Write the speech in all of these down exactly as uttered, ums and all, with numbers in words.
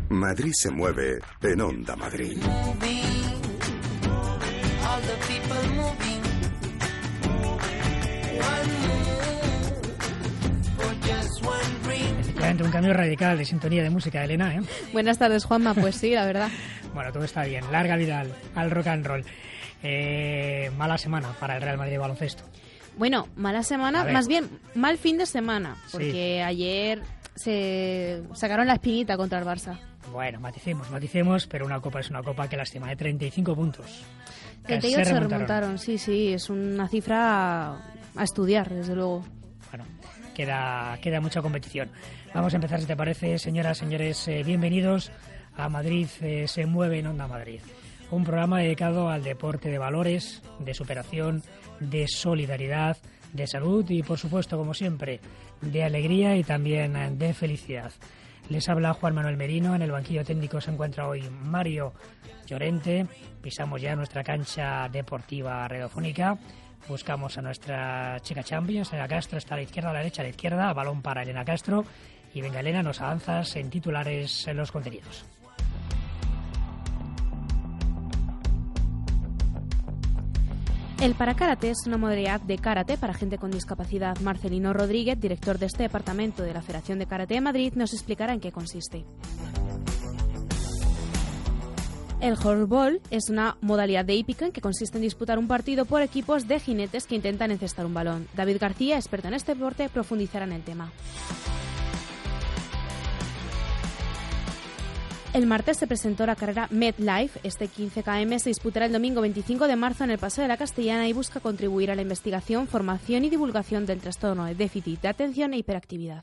Madrid se mueve en Onda Madrid. Efectivamente, un cambio radical de sintonía de música, Elena, ¿eh? Buenas tardes, Juanma. Pues sí, la verdad. Bueno, todo está bien. Larga vida al, al rock and roll. Eh, mala semana para el Real Madrid de baloncesto. Bueno, mala semana, más bien mal fin de semana, porque sí. Ayer se sacaron la espinita contra el Barça. Bueno, maticemos, maticemos, pero una copa es una copa que lastima, de treinta y cinco puntos. treinta y ocho se remontaron. remontaron, sí, sí, es una cifra a estudiar, desde luego. Bueno, queda, queda mucha competición. Vamos a empezar, si te parece, señoras, señores, eh, bienvenidos a Madrid eh, se mueve en Onda Madrid. Un programa dedicado al deporte de valores, de superación, de solidaridad, de salud y, por supuesto, como siempre, de alegría y también de felicidad. Les habla Juan Manuel Merino. En el banquillo técnico se encuentra hoy Mario Llorente. Pisamos ya nuestra cancha deportiva radiofónica. Buscamos a nuestra chica Champions. Elena Castro está a la izquierda, a la derecha, a la izquierda. Balón para Elena Castro. Y venga, Elena, nos avanzas en titulares en los contenidos. El parakarate es una modalidad de karate para gente con discapacidad. Marcelino Rodríguez, director de este departamento de la Federación de Karate de Madrid, nos explicará en qué consiste. El horseball es una modalidad de hípica que consiste en disputar un partido por equipos de jinetes que intentan encestar un balón. David García, experto en este deporte, profundizará en el tema. El martes se presentó la carrera MedLife. Este quince kilómetros se disputará el domingo veinticinco de marzo en el Paseo de la Castellana y busca contribuir a la investigación, formación y divulgación del trastorno de déficit de atención e hiperactividad.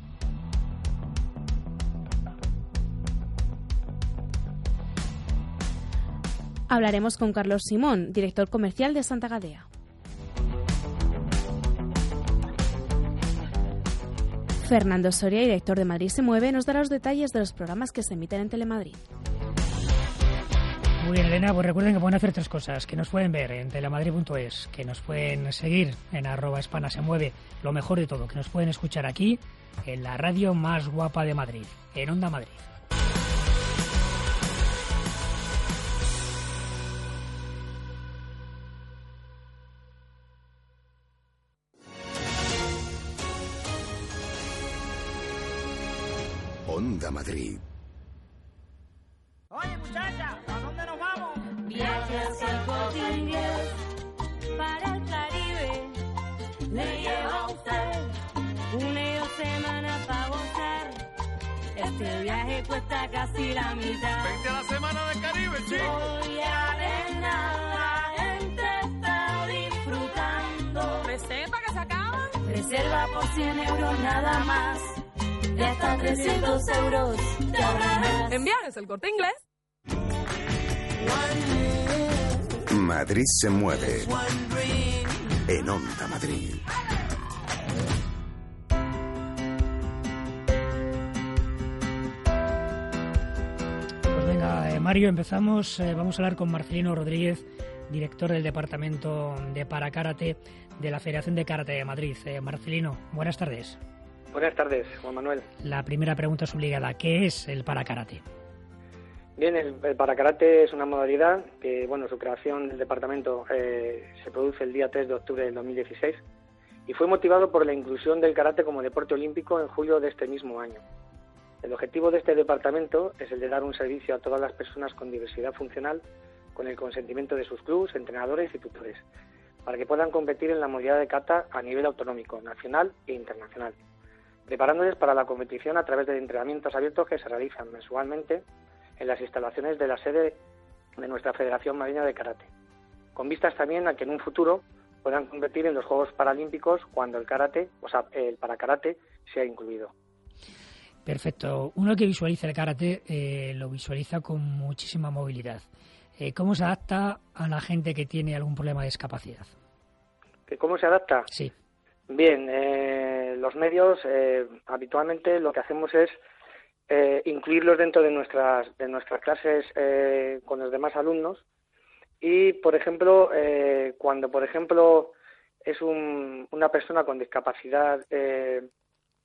Hablaremos con Carlos Simón, director comercial de Santa Gadea. Fernando Soria, director de Madrid se mueve, nos dará los detalles de los programas que se emiten en Telemadrid. Muy bien, Elena, pues recuerden que pueden hacer tres cosas, que nos pueden ver en telemadrid punto es, que nos pueden seguir en arroba hispana se mueve, lo mejor de todo, que nos pueden escuchar aquí, en la radio más guapa de Madrid, en Onda Madrid. Onda Madrid. Oye, muchacha, ¿a dónde nos vamos? Viaje hacia el Corte Inglés, para el Caribe. Le lleva a usted una y dos semanas para gozar. Este viaje cuesta casi la mitad. Vente a la semana del Caribe, chico. Voy a ver nada, la gente está disfrutando. ¿Reserva que se acaban? Reserva por cien euros nada más. De hasta trescientos euros te ahorrarás. En Viajes el Corte Inglés. Madrid se mueve en Onda Madrid. Pues venga, eh, Mario, empezamos. Eh, vamos a hablar con Marcelino Rodríguez, director del departamento de parakarate de la Federación de Karate de Madrid. Eh, Marcelino, buenas tardes. Buenas tardes, Juan Manuel. La primera pregunta es obligada. ¿Qué es el parakarate? Bien, el, el parakarate es una modalidad que, bueno, su creación del departamento eh, se produce el día tres de octubre del dos mil dieciséis y fue motivado por la inclusión del karate como deporte olímpico en julio de este mismo año. El objetivo de este departamento es el de dar un servicio a todas las personas con diversidad funcional con el consentimiento de sus clubes, entrenadores y tutores, para que puedan competir en la modalidad de kata a nivel autonómico, nacional e internacional, preparándoles para la competición a través de entrenamientos abiertos que se realizan mensualmente en las instalaciones de la sede de nuestra Federación Madrileña de Karate, con vistas también a que en un futuro puedan competir en los Juegos Paralímpicos cuando el karate, o sea, el parakarate sea incluido. Perfecto. Uno que visualiza el karate eh, lo visualiza con muchísima movilidad. Eh, ¿Cómo se adapta a la gente que tiene algún problema de discapacidad? ¿Cómo se adapta? Sí. Bien, eh, los medios eh, habitualmente lo que hacemos es eh, incluirlos dentro de nuestras de nuestras clases eh, con los demás alumnos y, por ejemplo, eh, cuando por ejemplo es un, una persona con discapacidad eh,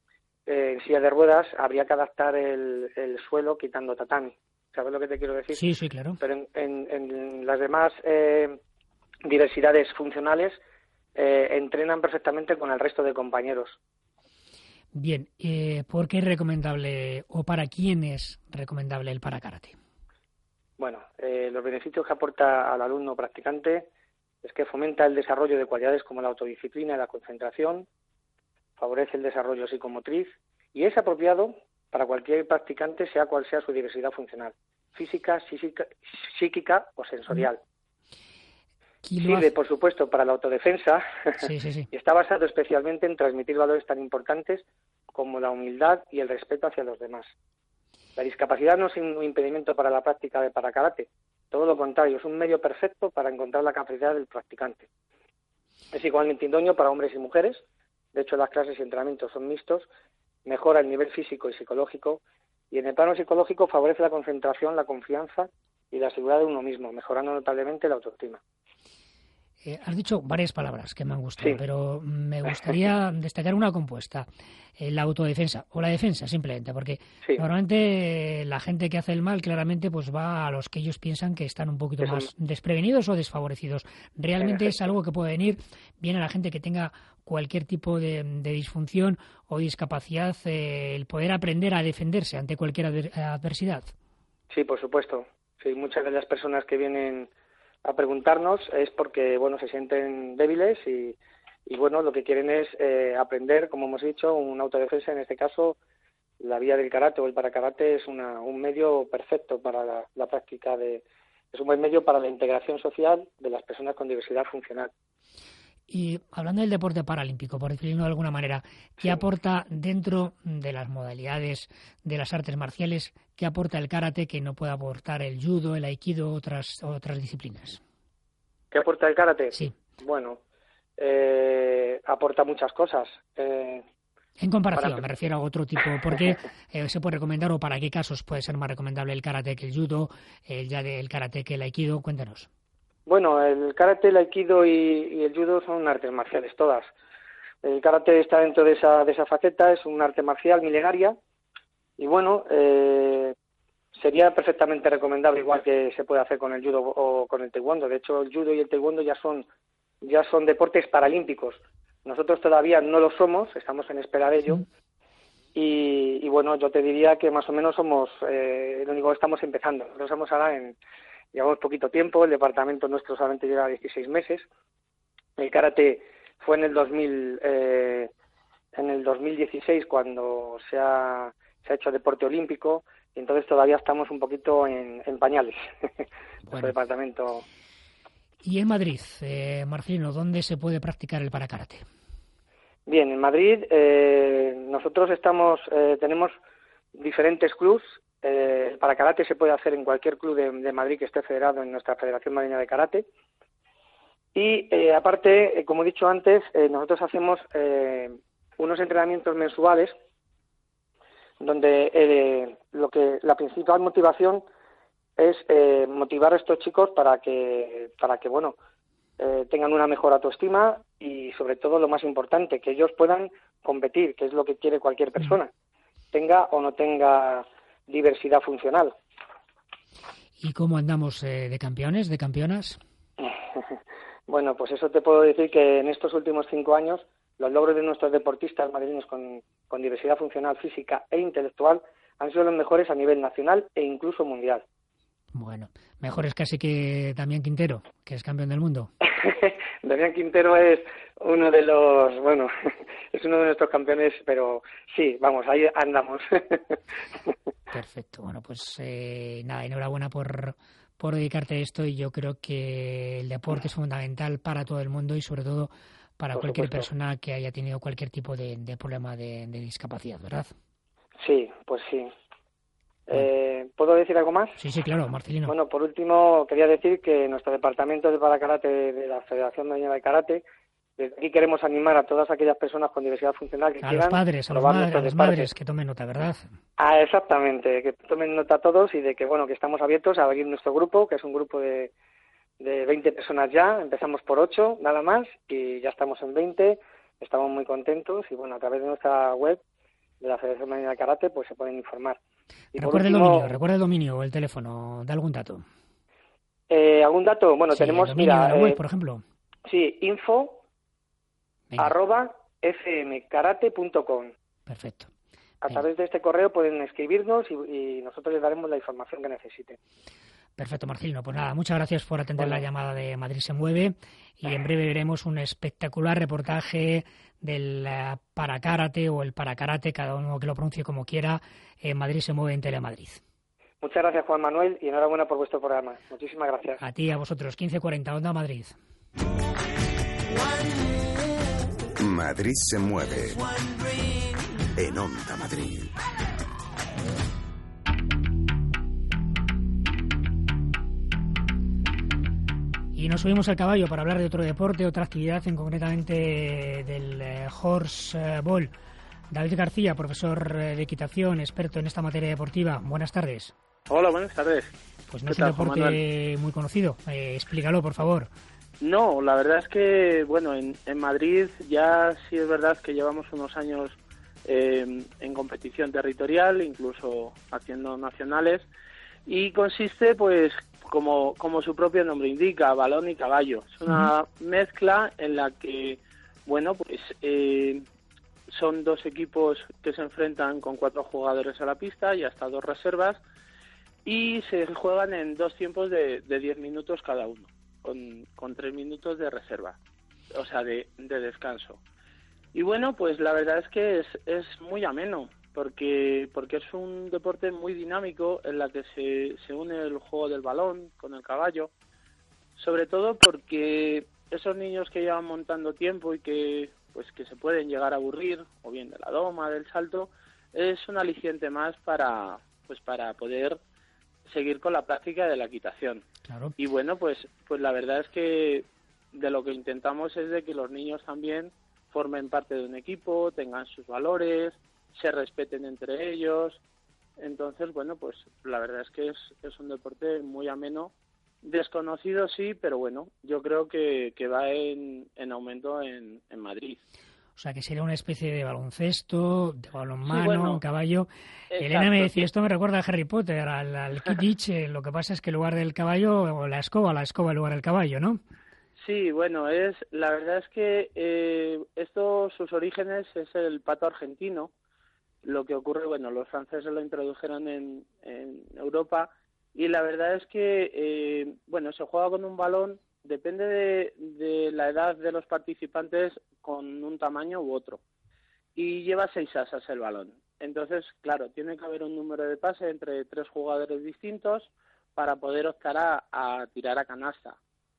eh, en silla de ruedas, habría que adaptar el, el suelo quitando tatami. ¿Sabes lo que te quiero decir? Sí, sí, claro. Pero en, en, en las demás eh, diversidades funcionales eh, entrenan perfectamente con el resto de compañeros. Bien, eh, ¿por qué es recomendable o para quién es recomendable el parakarate? Bueno, eh, los beneficios que aporta al alumno practicante es que fomenta el desarrollo de cualidades como la autodisciplina y la concentración, favorece el desarrollo psicomotriz y es apropiado para cualquier practicante, sea cual sea su diversidad funcional, física, psíquica, psíquica o sensorial. Sirve, por supuesto, para la autodefensa sí, sí, sí. y está basado especialmente en transmitir valores tan importantes como la humildad y el respeto hacia los demás. La discapacidad no es un impedimento para la práctica de parakarate, todo lo contrario, es un medio perfecto para encontrar la capacidad del practicante. Es igualmente idóneo para hombres y mujeres, de hecho las clases y entrenamientos son mixtos, mejora el nivel físico y psicológico y en el plano psicológico favorece la concentración, la confianza y la seguridad de uno mismo, mejorando notablemente la autoestima. Eh, has dicho varias palabras que me han gustado, sí. pero me gustaría destacar una compuesta, eh, la autodefensa, o la defensa simplemente, porque sí. normalmente eh, la gente que hace el mal claramente pues va a los que ellos piensan que están un poquito Eso. más desprevenidos o desfavorecidos. Realmente es algo que puede venir bien a la gente que tenga cualquier tipo de, de disfunción o discapacidad, eh, el poder aprender a defenderse ante cualquier adver- adversidad. Sí, por supuesto. Sí, muchas de las personas que vienen a preguntarnos es porque bueno se sienten débiles y, y bueno lo que quieren es eh, aprender, como hemos dicho, una autodefensa. En este caso la vía del karate o el parakarate es una, un medio perfecto para la, la práctica de es un buen medio para la integración social de las personas con diversidad funcional. Y hablando del deporte paralímpico, por decirlo de alguna manera, ¿qué sí. aporta dentro de las modalidades de las artes marciales, qué aporta el karate que no puede aportar el judo, el aikido, otras otras disciplinas? ¿Qué aporta el karate? Sí. Bueno, eh, aporta muchas cosas. Eh, en comparación, para... me refiero a otro tipo, ¿por qué eh, se puede recomendar o para qué casos puede ser más recomendable el karate que el judo, el, ya el karate que el aikido? Cuéntanos. Bueno, el karate, el aikido y, y el judo son artes marciales todas. El karate está dentro de esa, de esa faceta, es un arte marcial milenaria y bueno, eh, sería perfectamente recomendable, igual que se puede hacer con el judo o con el taekwondo. De hecho, el judo y el taekwondo ya son, ya son deportes paralímpicos. Nosotros todavía no lo somos, estamos en espera de ello. Sí. Y, y bueno, yo te diría que más o menos somos, eh, lo único que estamos empezando. Nosotros estamos ahora en... Llevamos poquito tiempo, el departamento nuestro solamente lleva dieciséis meses. El karate fue en el dos mil, eh, en el dos mil dieciséis cuando se ha, se ha hecho deporte olímpico, y entonces todavía estamos un poquito en, en pañales. Bueno. Nuestro departamento. Y en Madrid, eh, Marcelino, ¿dónde se puede practicar el parakarate? Bien, en Madrid eh, nosotros estamos, eh, tenemos diferentes clubs. Eh, el parakarate se puede hacer en cualquier club de, de Madrid que esté federado en nuestra Federación Madrileña de Karate. Y eh, aparte, eh, como he dicho antes, eh, nosotros hacemos eh, unos entrenamientos mensuales donde eh, lo que la principal motivación es eh, motivar a estos chicos para que, para que bueno, eh, tengan una mejor autoestima y sobre todo lo más importante, que ellos puedan competir, que es lo que quiere cualquier persona, tenga o no tenga diversidad funcional. ¿Y cómo andamos eh, de campeones, de campeonas? Bueno, pues eso te puedo decir que en estos últimos cinco años los logros de nuestros deportistas madrileños con, con diversidad funcional física e intelectual han sido los mejores a nivel nacional e incluso mundial. Bueno, mejores casi que Damián Quintero, que es campeón del mundo. Damián Quintero es uno de los, bueno, es uno de nuestros campeones, pero sí, vamos, ahí andamos. Perfecto, bueno, pues eh, nada, enhorabuena por, por dedicarte a esto y yo creo que el deporte es fundamental para todo el mundo y sobre todo para por cualquier supuesto. persona que haya tenido cualquier tipo de, de problema de, de discapacidad, ¿verdad? Sí, pues sí. Eh, ¿Puedo decir algo más? Sí, sí, claro, Marcelino. Bueno, por último, quería decir que nuestro departamento de parakarate de la Federación Madrileña de Karate, desde aquí queremos animar a todas aquellas personas con diversidad funcional que a quieran... A los padres, a, los madres, a las madres que tomen nota, ¿verdad? Ah, exactamente, que tomen nota todos y de que, bueno, que estamos abiertos a abrir nuestro grupo, que es un grupo de, de veinte personas ya, empezamos por ocho, nada más, y ya estamos en veinte, estamos muy contentos y, bueno, a través de nuestra web de la Federación Madrileña de Karate, pues se pueden informar. Y recuerda último, el dominio, recuerda el dominio o el teléfono, da algún dato. Eh, ¿Algún dato? Bueno, sí, tenemos, el dominio mira, de la web, eh, por ejemplo. Sí, info Venga. arroba fmkarate punto com. Perfecto. A Venga. través de este correo pueden escribirnos y, y nosotros les daremos la información que necesiten. Perfecto, Marcelino. Pues nada, muchas gracias por atender Bueno. la llamada de Madrid se mueve y en breve veremos un espectacular reportaje del uh, parakarate o el parakarate, cada uno que lo pronuncie como quiera, en Madrid se mueve en Telemadrid. Muchas gracias, Juan Manuel, y enhorabuena por vuestro programa. Muchísimas gracias. A ti y a vosotros, quince cuarenta, Onda Madrid. Madrid se mueve en Onda Madrid. Y nos subimos al caballo para hablar de otro deporte, otra actividad, en concretamente del eh, horse ball. David García, profesor de equitación, experto en esta materia deportiva. Buenas tardes. Hola, buenas tardes. Pues no ¿Qué es un tal, Juan deporte Manuel? muy conocido. Eh, explícalo, por favor. No, la verdad es que, bueno, en, en Madrid ya sí es verdad que llevamos unos años eh, en competición territorial, incluso haciendo nacionales, y consiste, pues, como, como su propio nombre indica, balón y caballo. Es una uh-huh. mezcla en la que, bueno, pues eh, son dos equipos que se enfrentan con cuatro jugadores a la pista y hasta dos reservas, y se juegan en dos tiempos de, de diez minutos cada uno, con, con tres minutos de reserva, o sea, de, de descanso. Y bueno, pues la verdad es que es, es muy ameno, porque porque es un deporte muy dinámico en la que se, se une el juego del balón con el caballo, sobre todo porque esos niños que llevan montando tiempo y que pues que se pueden llegar a aburrir, o bien de la doma, del salto, es un aliciente más para pues para poder seguir con la práctica de la equitación. Claro. Y bueno, pues pues la verdad es que de lo que intentamos es de que los niños también formen parte de un equipo, tengan sus valores, se respeten entre ellos. Entonces, bueno, pues la verdad es que es, es un deporte muy ameno, desconocido sí, pero bueno, yo creo que, que va en, en aumento en, en Madrid. O sea, que sería una especie de baloncesto, de balonmano, sí, bueno, un caballo. Exacto. Elena me decía, esto me recuerda a Harry Potter, al, al Quidditch, eh, lo que pasa es que en lugar del caballo, o la escoba, la escoba en lugar del caballo, ¿no? Sí, bueno, es la verdad es que eh, esto, sus orígenes es el pato argentino. Lo que ocurre, bueno, los franceses lo introdujeron en, en Europa y la verdad es que, eh, bueno, se juega con un balón, depende de, de la edad de los participantes, con un tamaño u otro. Y lleva seis asas el balón. Entonces, claro, tiene que haber un número de pase entre tres jugadores distintos para poder optar a, a tirar a canasta.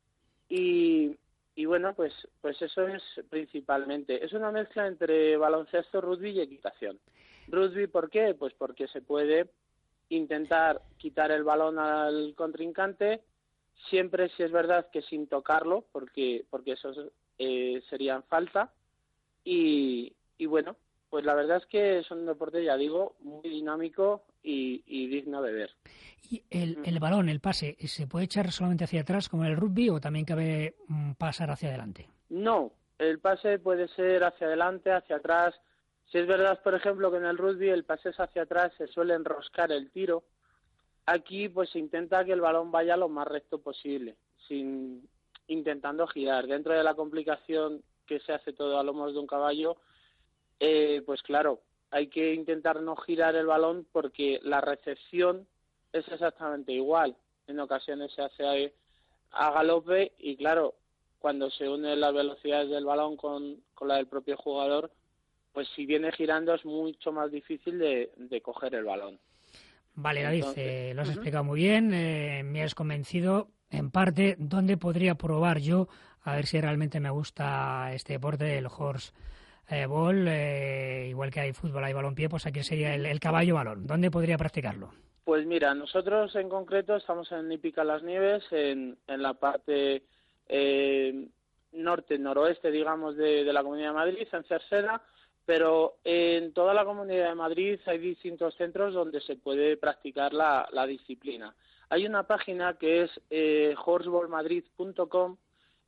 Y, y bueno, pues, pues eso es principalmente. Es una mezcla entre baloncesto, rugby y equitación. Rugby, ¿por qué? Pues porque se puede intentar quitar el balón al contrincante, siempre si es verdad que sin tocarlo, porque porque eso eh, sería falta. Y, y bueno, pues la verdad es que es un deporte, ya digo, muy dinámico y, y digno de ver. ¿Y el, el balón, el pase, se puede echar solamente hacia atrás como en el rugby o también cabe um, pasar hacia adelante? No, el pase puede ser hacia adelante, hacia atrás. Si es verdad, por ejemplo, que en el rugby el pase es hacia atrás, se suele enroscar el tiro. Aquí pues se intenta que el balón vaya lo más recto posible, sin intentando girar. Dentro de la complicación que se hace todo a lomos de un caballo, eh, pues claro, hay que intentar no girar el balón porque la recepción es exactamente igual. En ocasiones se hace a, a galope y claro, cuando se unen las velocidades del balón con, con la del propio jugador, pues si viene girando es mucho más difícil de, de coger el balón. Vale, David, Entonces, eh, lo has uh-huh. explicado muy bien, eh, me has convencido en parte. ¿Dónde podría probar yo a ver si realmente me gusta este deporte, el horse eh, ball? Eh, igual que hay fútbol, hay balompié, pues aquí sería el, el caballo balón. ¿Dónde podría practicarlo? Pues mira, nosotros en concreto estamos en Hípica Las Nieves, en, en la parte eh, norte-noroeste, digamos, de, de la Comunidad de Madrid, en Cerceda, pero en toda la Comunidad de Madrid hay distintos centros donde se puede practicar la, la disciplina. Hay una página que es eh, horseball madrid punto com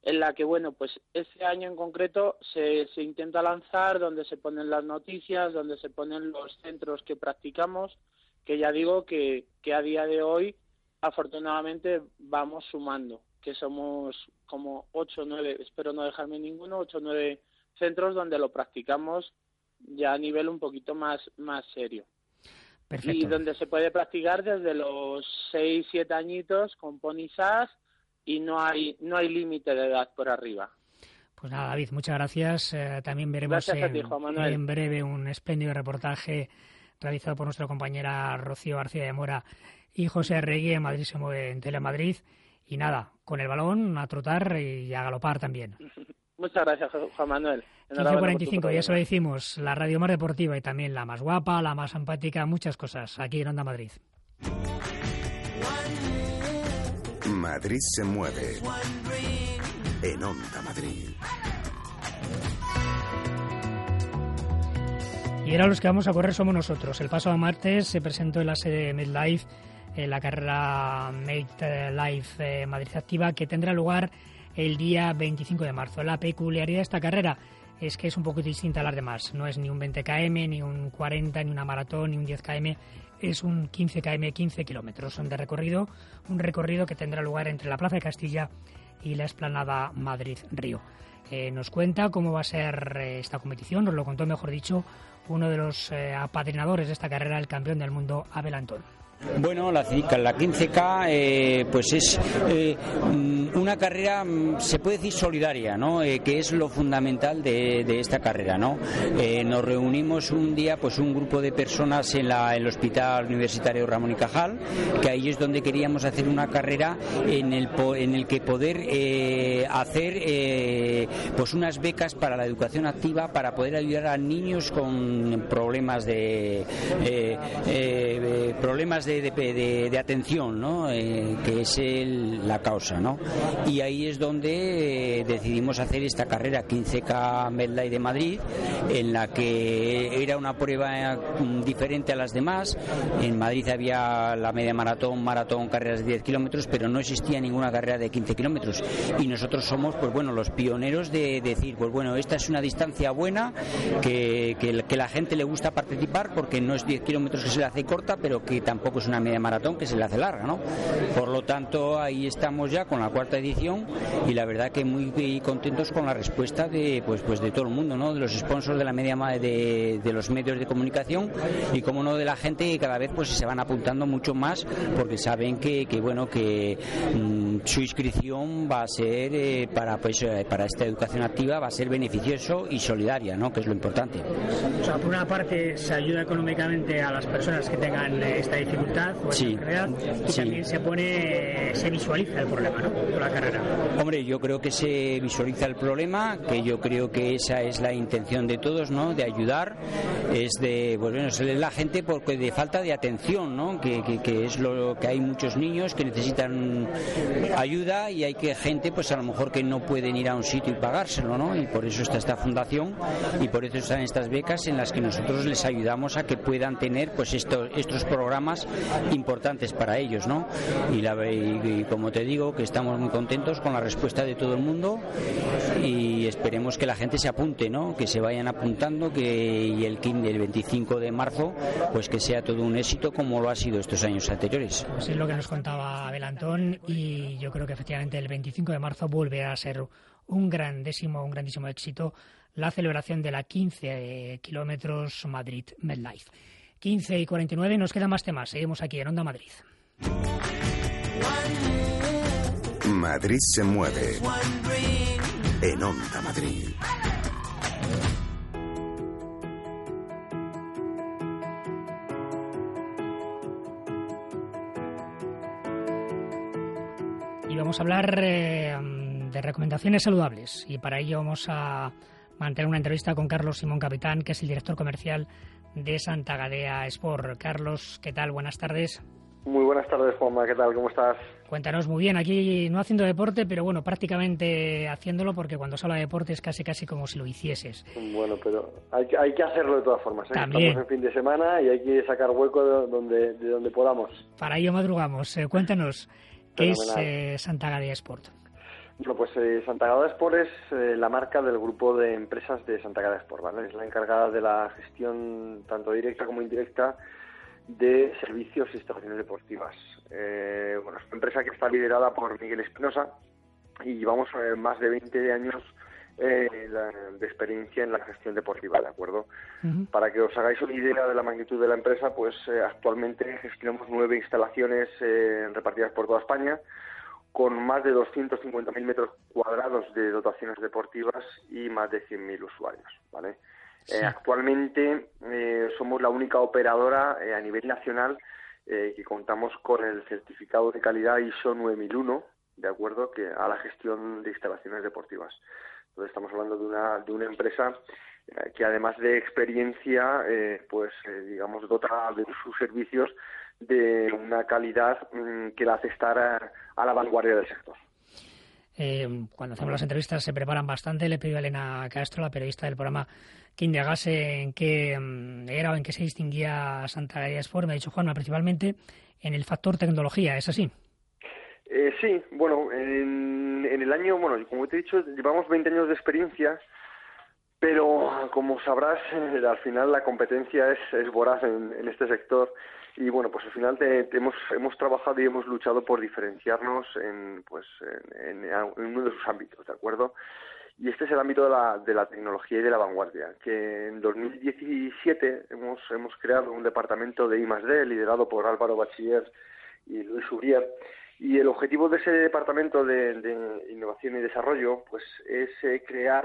en la que, bueno, pues este año en concreto se, se intenta lanzar, donde se ponen las noticias, donde se ponen los centros que practicamos, que ya digo que, que a día de hoy, afortunadamente, vamos sumando, que somos como ocho o nueve, espero no dejarme ninguno, ocho o nueve centros donde lo practicamos ya a nivel un poquito más, más serio. Perfecto. Y donde se puede practicar desde los seis, siete añitos con pony sas, y no hay no hay límite de edad por arriba. Pues nada, David, muchas gracias. Eh, también veremos Gracias a en, ti, Juan Manuel. en breve un espléndido reportaje realizado por nuestra compañera Rocío García de Mora y José Arregui en Madrid se mueve en Telemadrid. Y nada, con el balón a trotar y a galopar también. Muchas gracias, Juan Manuel. quince cuarenta y cinco, ya se lo decimos, la radio más deportiva y también la más guapa, la más simpática, muchas cosas, aquí en Onda Madrid. Madrid se mueve en Onda Madrid. Y ahora los que vamos a correr somos nosotros. El pasado martes se presentó en la sede MedLife en la carrera MedLife eh, Madrid Activa, que tendrá lugar el día veinticinco de marzo. La peculiaridad de esta carrera es que es un poco distinta a las demás. No es ni un veinte kilómetros, ni un cuarenta, ni una maratón, ni un diez kilómetros. Es un quince kilómetros, quince kilómetros de recorrido. Un recorrido que tendrá lugar entre la Plaza de Castilla y la Explanada Madrid-Río. Eh, nos cuenta cómo va a ser eh, esta competición, nos lo contó, mejor dicho, uno de los eh, apadrinadores de esta carrera, el campeón del mundo, Abel Antón. Bueno, la, la quince K eh, pues es eh, una carrera, se puede decir, solidaria, ¿no? Eh, que es lo fundamental de, de esta carrera, ¿no? Eh, nos reunimos un día, pues un grupo de personas en, la, en el Hospital Universitario Ramón y Cajal, que ahí es donde queríamos hacer una carrera en el, en el que poder eh, hacer eh, pues unas becas para la educación activa, para poder ayudar a niños con problemas de eh, eh, problemas de De, de, de atención, ¿no? Eh, que es el, la causa, ¿no? Y ahí es donde eh, decidimos hacer esta carrera quince K MedLife de Madrid, en la que era una prueba diferente a las demás. En Madrid había la media maratón, maratón, carreras de diez kilómetros, pero no existía ninguna carrera de quince kilómetros. Y nosotros somos, pues bueno, los pioneros de decir, pues bueno, esta es una distancia buena, que, que, que la gente le gusta participar, porque no es diez kilómetros que se le hace corta, pero que tampoco es una media maratón que se le hace larga, ¿no? Por lo tanto, ahí estamos ya con la cuarta edición y la verdad que muy, muy contentos con la respuesta de pues pues de todo el mundo, ¿no? De los sponsors de la media de, de los medios de comunicación y, como no, de la gente, que cada vez pues se van apuntando mucho más, porque saben que, que bueno, que mmm, su inscripción va a ser eh, para pues eh, para esta educación activa, va a ser beneficioso y solidaria, ¿no? Que es lo importante. O sea, por una parte se ayuda económicamente a las personas que tengan esta dificultad o sí, enfermedad, y sí. También se pone, se visualiza el problema, ¿no? Con la carrera. Hombre, yo creo que se visualiza el problema, que yo creo que esa es la intención de todos, ¿no? De ayudar, es de, pues bueno, es la gente porque de falta de atención, ¿no? Que, que, que es lo que hay muchos niños que necesitan ayuda y hay que gente, pues a lo mejor que no pueden ir a un sitio y pagárselo, ¿no? Y por eso está esta fundación y por eso están estas becas en las que nosotros les ayudamos a que puedan tener, pues estos estos programas importantes para ellos, ¿no? Y, la, y, y como te digo, que estamos muy contentos con la respuesta de todo el mundo y esperemos que la gente se apunte, ¿no? Que se vayan apuntando, que y el, el veinticinco de marzo, pues que sea todo un éxito como lo ha sido estos años anteriores. Pues es lo que nos contaba Abel Antón y yo creo que efectivamente el veinticinco de marzo vuelve a ser un grandísimo, un grandísimo éxito la celebración de la quince kilómetros Madrid MedLife. quince y cuarenta y nueve, nos quedan más temas. Seguimos aquí en Onda Madrid. Madrid se mueve en Onda Madrid. Y vamos a hablar eh, de recomendaciones saludables. Y para ello vamos a mantener una entrevista con Carlos Simón Capitán, que es el director comercial de Santa Gadea Sport. Carlos, ¿qué tal? Buenas tardes. Muy buenas tardes, Juanma. ¿Qué tal? ¿Cómo estás? Cuéntanos. Muy bien. Aquí no haciendo deporte, pero bueno, prácticamente haciéndolo, porque cuando se habla de deporte es casi casi como si lo hicieses. Bueno, pero hay, hay que hacerlo de todas formas, ¿eh? También. Estamos en fin de semana y hay que sacar hueco de donde, de donde podamos. Para ello madrugamos. Eh, cuéntanos, ¿qué Fenomenal. es eh, Santa Gadea Sport? Bueno, pues eh, Santa Agada Sport es eh, la marca del grupo de empresas de Santa Agada Sport, ¿vale? Es la encargada de la gestión tanto directa como indirecta de servicios e instalaciones deportivas. Eh, bueno, es una empresa que está liderada por Miguel Espinosa y llevamos eh, más de veinte años eh, la, de experiencia en la gestión deportiva, ¿de acuerdo? Uh-huh. Para que os hagáis una idea de la magnitud de la empresa, pues eh, actualmente gestionamos nueve instalaciones eh, repartidas por toda España, con más de doscientos cincuenta mil metros cuadrados de dotaciones deportivas y más de cien mil usuarios, ¿vale? Sí. Eh, actualmente eh, somos la única operadora eh, a nivel nacional eh, que contamos con el certificado de calidad I S O nueve mil uno, de acuerdo, que a la gestión de instalaciones deportivas. Entonces estamos hablando de una de una empresa eh, que además de experiencia, eh, pues eh, digamos dota de sus servicios de una calidad mmm, que la hace estar a, a la vanguardia del sector. Eh, cuando hacemos las entrevistas se preparan bastante. Le pido a Elena Castro, la periodista del programa, que indagase en qué um, era o en qué se distinguía Santa Agada Sport. Me ha dicho Juanma, principalmente en el factor tecnología, ¿es así? Eh, sí, bueno, en, en el año, bueno, como te he dicho, llevamos veinte años de experiencia, pero como sabrás, eh, al final la competencia es, es voraz en, en este sector. Y bueno, pues al final te, te hemos hemos trabajado y hemos luchado por diferenciarnos en pues en, en, en uno de sus ámbitos, ¿de acuerdo? Y este es el ámbito de la, de la tecnología y de la vanguardia, que en dos mil diecisiete hemos hemos creado un departamento de I más D liderado por Álvaro Bachiller y Luis Urier, y el objetivo de ese departamento de, de innovación y desarrollo pues es eh, crear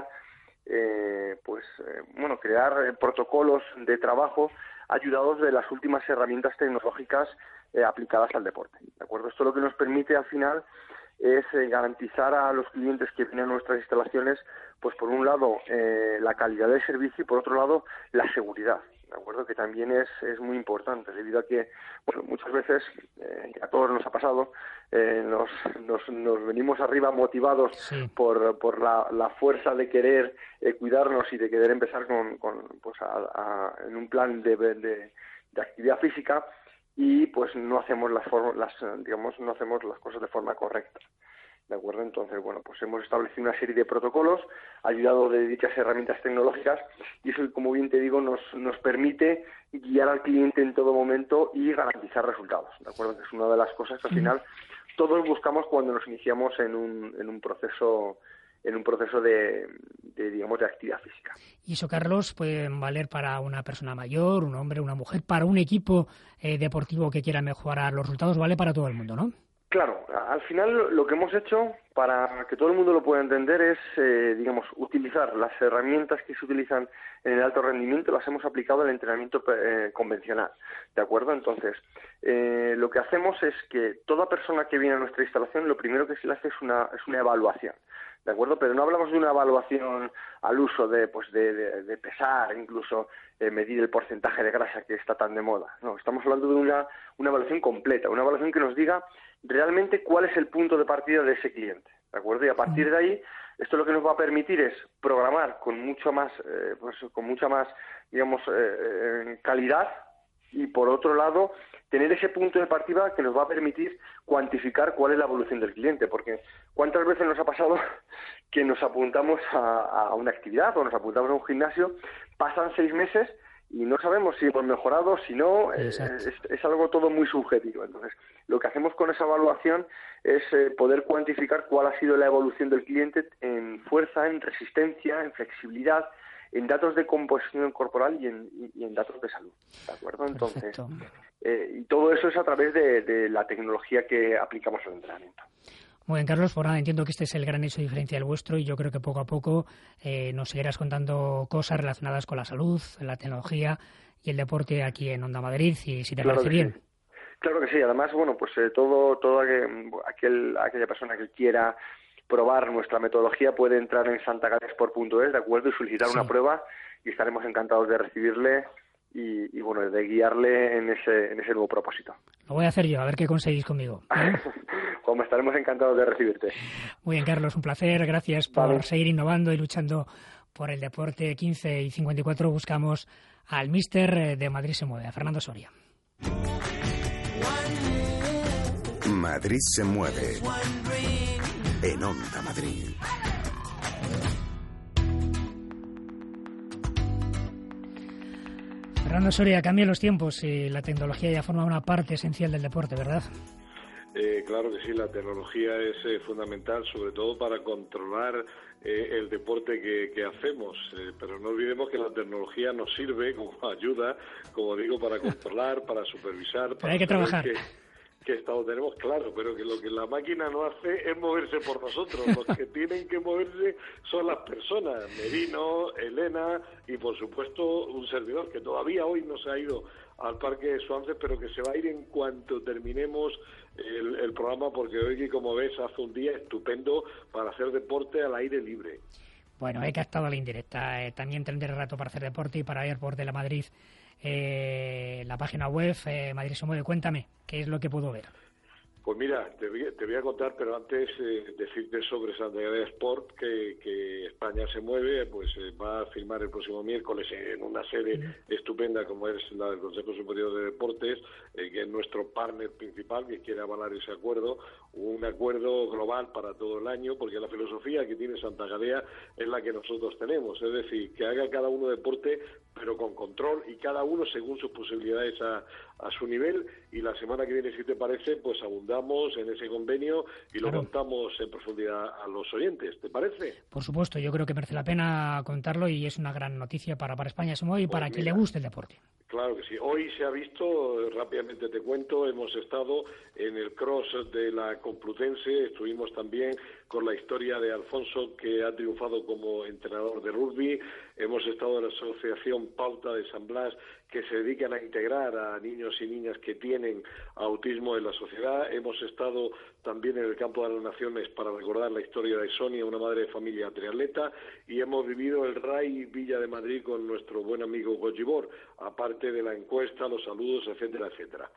eh, pues eh, bueno crear eh, protocolos de trabajo ayudados de las últimas herramientas tecnológicas eh, aplicadas al deporte, ¿de acuerdo? Esto lo que nos permite al final es eh, garantizar a los clientes que vienen a nuestras instalaciones, pues por un lado eh, la calidad del servicio y por otro lado la seguridad, ¿de acuerdo? Que también es, es muy importante, debido a que, bueno, muchas veces, eh, a todos nos ha pasado, eh, nos, nos, nos venimos arriba motivados sí. por, por la, la fuerza de querer eh, cuidarnos y de querer empezar con, con pues a, a, en un plan de, de, de actividad física, y pues no hacemos las, las digamos no hacemos las cosas de forma correcta, ¿de acuerdo? Entonces, bueno, pues hemos establecido una serie de protocolos ayudado de dichas herramientas tecnológicas, y eso, como bien te digo, nos nos permite guiar al cliente en todo momento y garantizar resultados, ¿de acuerdo? Que es una de las cosas que al final todos buscamos cuando nos iniciamos en un en un proceso en un proceso de, de, digamos, de actividad física. Y eso, Carlos, puede valer para una persona mayor, un hombre, una mujer, para un equipo eh, deportivo que quiera mejorar los resultados, vale para todo el mundo, ¿no? Claro, al final lo que hemos hecho, para que todo el mundo lo pueda entender, es, eh, digamos, utilizar las herramientas que se utilizan en el alto rendimiento, las hemos aplicado al entrenamiento eh, convencional, ¿de acuerdo? Entonces, eh, lo que hacemos es que toda persona que viene a nuestra instalación, lo primero que se le hace es una, es una evaluación, ¿de acuerdo? Pero no hablamos de una evaluación al uso de, pues de, de, de pesar, incluso eh, medir el porcentaje de grasa que está tan de moda. No, estamos hablando de una, una evaluación completa, una evaluación que nos diga realmente cuál es el punto de partida de ese cliente, ¿de acuerdo? Y a partir de ahí, esto lo que nos va a permitir es programar con mucho más, eh, pues, con mucha más, digamos, eh, calidad, y por otro lado tener ese punto de partida que nos va a permitir cuantificar cuál es la evolución del cliente, porque ¿cuántas veces nos ha pasado que nos apuntamos a, a una actividad o nos apuntamos a un gimnasio, pasan seis meses y no sabemos si hemos mejorado, si no, es, es algo todo muy subjetivo? Entonces, lo que hacemos con esa evaluación es eh, poder cuantificar cuál ha sido la evolución del cliente en fuerza, en resistencia, en flexibilidad, en datos de composición corporal y en, y en datos de salud, ¿de acuerdo? Entonces, eh, y todo eso es a través de, de la tecnología que aplicamos al entrenamiento. Muy bien, Carlos, por nada, entiendo que este es el gran hecho diferencial vuestro, y yo creo que poco a poco eh, nos seguirás contando cosas relacionadas con la salud, la tecnología y el deporte aquí en Onda Madrid, y si te claro parece bien. Sí. Claro que sí, además, bueno, pues eh, todo, todo aquel, aquella persona que quiera probar nuestra metodología puede entrar en santa agada sport punto es, ¿de acuerdo? Y solicitar sí. una prueba, y estaremos encantados de recibirle y, y bueno, de guiarle en ese, en ese nuevo propósito. Lo voy a hacer yo, a ver qué conseguís conmigo, ¿eh? Como estaremos encantados de recibirte. Muy bien, Carlos, un placer, gracias por vale. seguir innovando y luchando por el deporte. Quince y cincuenta y cuatro buscamos al míster de Madrid se mueve, a Fernando Soria. Madrid se mueve. en Onda Madrid. Fernando Soria, cambian los tiempos y la tecnología ya forma una parte esencial del deporte, ¿verdad? Eh, claro que sí, la tecnología es eh, fundamental, sobre todo para controlar eh, el deporte que, que hacemos, eh, pero no olvidemos que la tecnología nos sirve como ayuda, como digo, para controlar, para supervisar, para pero hay que trabajar. Que, que estado tenemos claro, pero que lo que la máquina no hace es moverse por nosotros. Los que tienen que moverse son las personas, Merino, Elena y por supuesto un servidor que todavía hoy no se ha ido al Parque de Suances, pero que se va a ir en cuanto terminemos el, el programa, porque hoy, como ves, hace un día estupendo para hacer deporte al aire libre. Bueno, he captado la indirecta. Eh, también tendré rato para hacer deporte y para ir por de la Madrid. Eh, la página web, eh, Madrid se mueve. Cuéntame, ¿qué es lo que puedo ver? Pues mira, te voy, te voy a contar, pero antes eh, decirte sobre Santander Sport que, que España se mueve, pues eh, va a firmar el próximo miércoles en una sede mm. estupenda como es la del Consejo Superior de Deportes, eh, que es nuestro partner principal, que quiere avalar ese acuerdo, un acuerdo global para todo el año, porque la filosofía que tiene Santa Gadea es la que nosotros tenemos, es decir, que haga cada uno deporte, pero con control y cada uno según sus posibilidades a, a su nivel, y la semana que viene, si te parece, pues abundamos en ese convenio y lo claro. contamos en profundidad a los oyentes, ¿te parece? Por supuesto, yo creo que merece la pena contarlo y es una gran noticia para, para España se mueve y pues para mira, quien le guste el deporte. Claro que sí. Hoy se ha visto, rápidamente te cuento, hemos estado en el cross de la Complutense, estuvimos también con la historia de Alfonso, que ha triunfado como entrenador de rugby, hemos estado en la asociación Pauta de San Blas, que se dedican a integrar a niños y niñas que tienen autismo en la sociedad, hemos estado también en el campo de las Naciones para recordar la historia de Sonia, una madre de familia triatleta, y hemos vivido el R A I Villa de Madrid con nuestro buen amigo Gojibor, aparte de la encuesta, los saludos, etcétera, etcétera.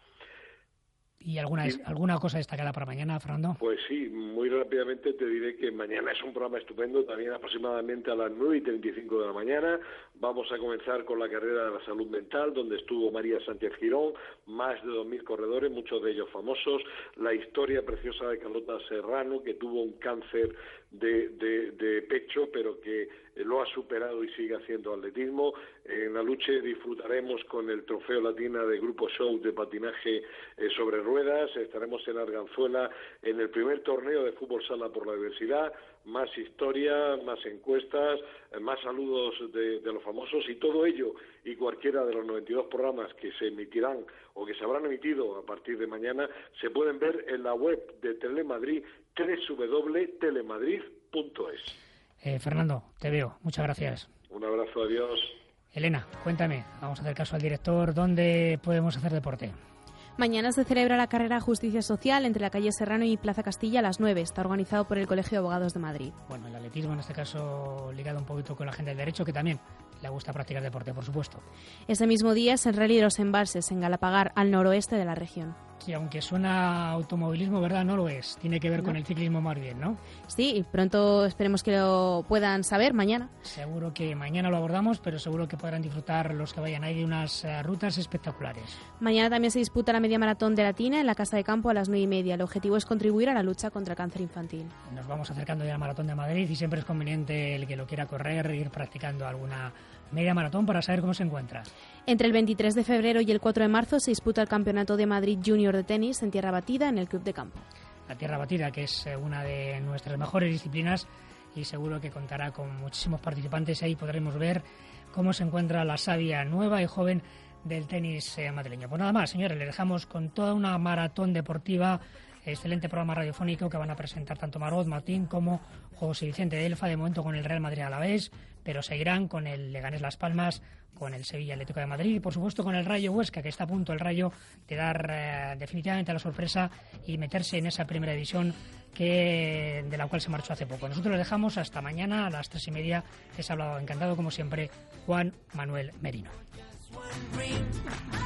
¿Y alguna, y, alguna cosa destacada para mañana, Fernando? Pues sí, muy rápidamente te diré que mañana es un programa estupendo, también aproximadamente a las nueve y treinta y cinco de la mañana. Vamos a comenzar con la carrera de la salud mental, donde estuvo María Sánchez Girón, más de dos mil corredores, muchos de ellos famosos, la historia preciosa de Carlota Serrano, que tuvo un cáncer de, de, de pecho, pero que lo ha superado y sigue haciendo atletismo. En la lucha disfrutaremos con el Trofeo Latina de Grupo Show de patinaje eh, sobre ruedas, estaremos en Arganzuela en el primer torneo de fútbol sala por la diversidad, más historia, más encuestas, eh, más saludos de, de los famosos, y todo ello y cualquiera de los noventa y dos programas que se emitirán o que se habrán emitido a partir de mañana se pueden ver en la web de Telemadrid, doble u doble u doble u punto telemadrid punto es. Eh, Fernando, te veo. Muchas gracias. Un abrazo, adiós. Elena, cuéntame, vamos a hacer caso al director, ¿dónde podemos hacer deporte? Mañana se celebra la carrera Justicia Social entre la calle Serrano y Plaza Castilla a las nueve. Está organizado por el Colegio de Abogados de Madrid. Bueno, el atletismo en este caso ligado un poquito con la gente del derecho, que también le gusta practicar deporte, por supuesto. Ese mismo día es el Rally de los Embalses en Galapagar, al noroeste de la región. Que aunque suena automovilismo, ¿verdad? No lo es. Tiene que ver no. con el ciclismo más bien, ¿no? Sí, y pronto esperemos que lo puedan saber mañana. Seguro que mañana lo abordamos, pero seguro que podrán disfrutar los que vayan. Hay de unas uh, rutas espectaculares. Mañana también se disputa la media maratón de Latina en la Casa de Campo a las nueve y media. El objetivo es contribuir a la lucha contra el cáncer infantil. Nos vamos acercando ya al Maratón de Madrid y siempre es conveniente el que lo quiera correr, ir practicando alguna media maratón para saber cómo se encuentra. Entre el veintitrés de febrero y el cuatro de marzo se disputa el Campeonato de Madrid Junior de tenis en tierra batida en el Club de Campo. La tierra batida, que es una de nuestras mejores disciplinas y seguro que contará con muchísimos participantes. Ahí podremos ver cómo se encuentra la savia nueva y joven del tenis eh, madrileño. Pues nada más, señores, le dejamos con toda una maratón deportiva. Excelente programa radiofónico que van a presentar tanto Margot Martín como José Vicente de Elfa, de momento con el Real Madrid Alavés, pero seguirán con el Leganés Las Palmas, con el Sevilla Atlético de Madrid y por supuesto con el Rayo Huesca, que está a punto el Rayo de dar eh, definitivamente la sorpresa y meterse en esa primera división que de la cual se marchó hace poco. Nosotros lo dejamos hasta mañana a las tres y media. Les ha hablado encantado como siempre Juan Manuel Merino.